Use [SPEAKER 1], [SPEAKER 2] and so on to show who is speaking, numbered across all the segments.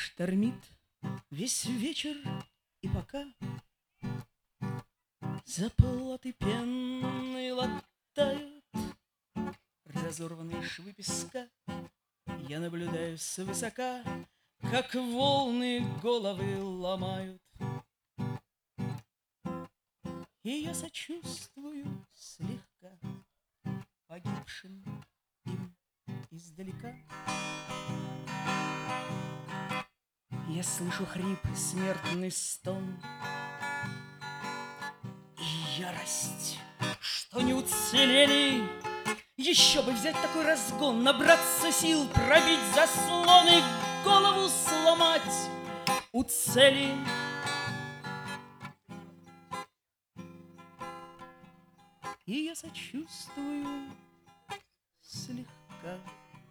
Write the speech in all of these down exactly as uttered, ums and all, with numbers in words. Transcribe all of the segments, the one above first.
[SPEAKER 1] Штормит весь вечер, и пока заплаты пенной латают разорванные швы песка, я наблюдаю свысока, как волны головы ломают. И я сочувствую слегка погибшим им издалека. Я слышу хрип, смертный стон и ярость, что не уцелели. Еще бы взять такой разгон, набраться сил, пробить заслоны, голову сломать у цели. И я сочувствую слегка.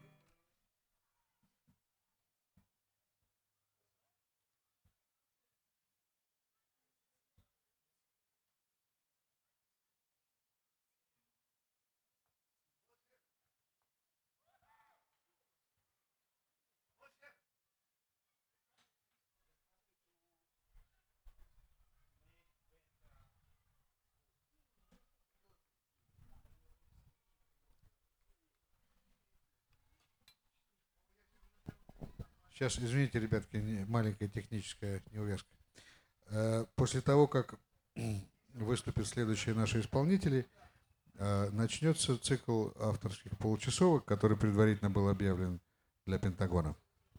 [SPEAKER 2] Сейчас, извините, ребятки, маленькая техническая неувязка. После того, как выступят следующие наши исполнители, начнется цикл авторских получасовок, который предварительно был объявлен для Пентагона.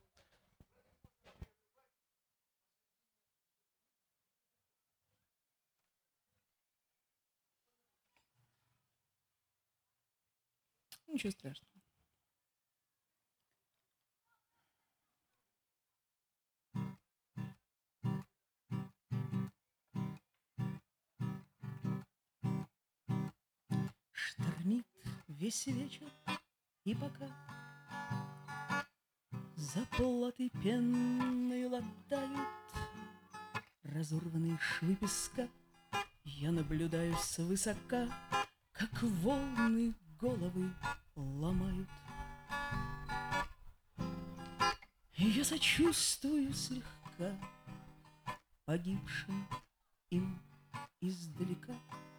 [SPEAKER 1] Ничего страшного. Штормит весь вечер, и пока заплаты пенной латают разорванные швы песка, я наблюдаю свысока, как волны головы ломают. И я сочувствую слегка погибшим им издалека.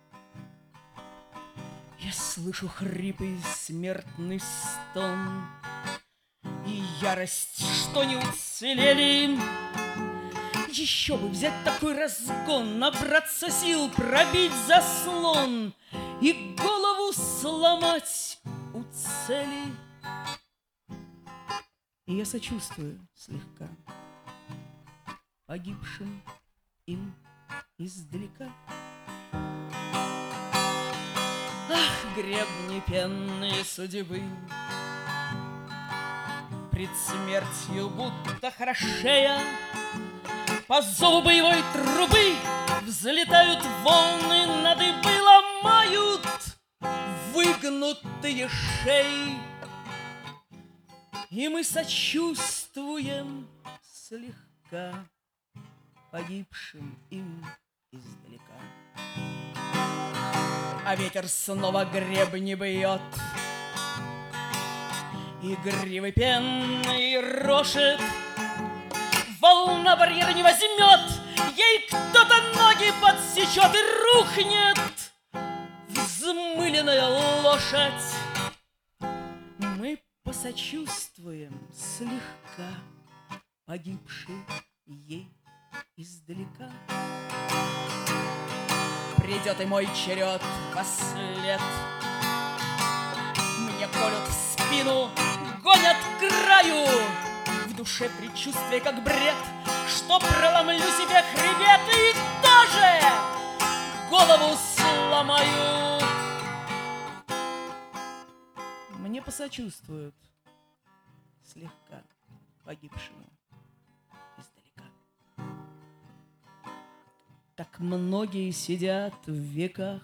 [SPEAKER 1] Я слышу хрипы, смертный стон и ярость, что не уцелели. Еще бы взять такой разгон, набраться сил, пробить заслон и голову сломать у цели. И я сочувствую слегка погибшим им издалека. Ах, гребни пенные судьбы, пред смертью будто хорошея, по зову боевой трубы взлетают волны, на дыбы ломают выгнутые шеи. И мы сочувствуем слегка погибшим им издалека. А ветер снова гребни бьет, и гривы пенной рошит. Волна барьера не возьмет, ей кто-то ноги подсечет, и рухнет взмыленная лошадь. Мы посочувствуем слегка погибшей ей издалека. Придет и мой черед вослед, мне колют в спину, гонят к краю. В душе предчувствие, как бред, что проломлю себе хребет и тоже голову сломаю. Мне посочувствуют слегка погибшему издалека. Так многие сидят в веках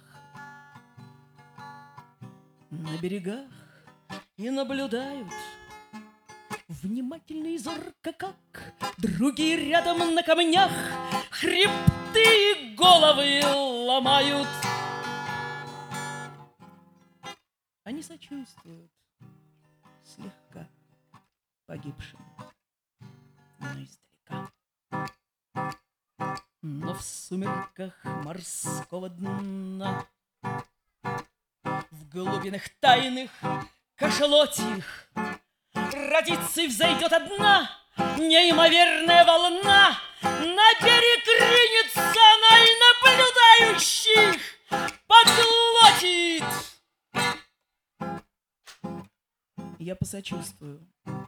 [SPEAKER 1] на берегах и наблюдают внимательно и зорко, как другие рядом на камнях хребты и головы ломают. Они сочувствуют слегка погибшим видно издалека. Но в сумерках морского дна, в глубинах тайных кашалотьих, родится и взойдет одна неимоверная волна, на берег ринется, на наблюдающих поглотит. Я посочувствую